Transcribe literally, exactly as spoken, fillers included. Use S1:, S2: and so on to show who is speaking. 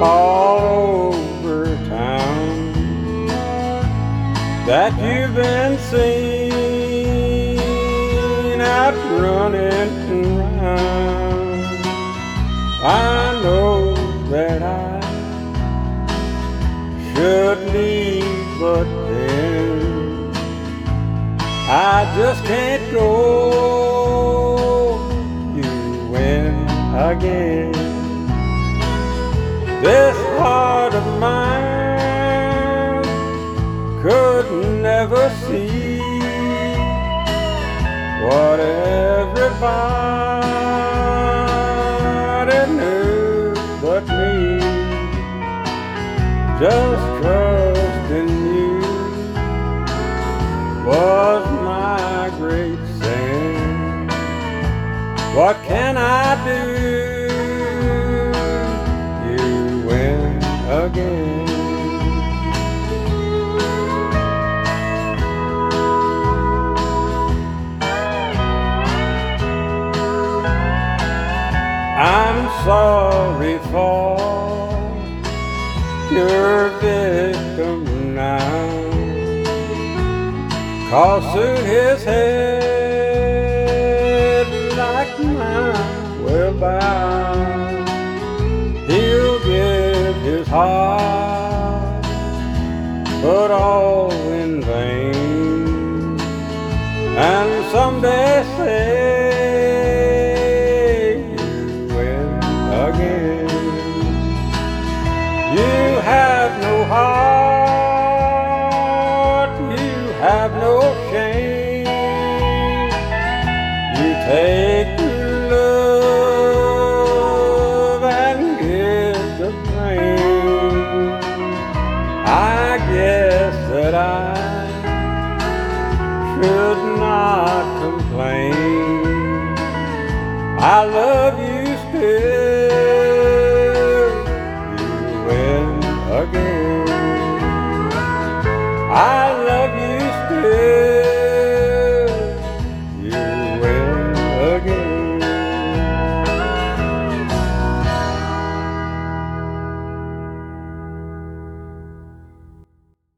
S1: all over town that you've been seen out running around. I know that I should leave, but then I just can't go. You win again. This heart of mine could never see what everybody knew but me. Just trust in you was my great sin. What can I do? You win again. I'm sorry for your victim now, 'cause soon his head like mine will bow. He'll give his heart, but all in vain, and someday say you win again. You have no heart, you have no shame. You take love and give the blame. I guess that I should not complain. I love you still. You win again. I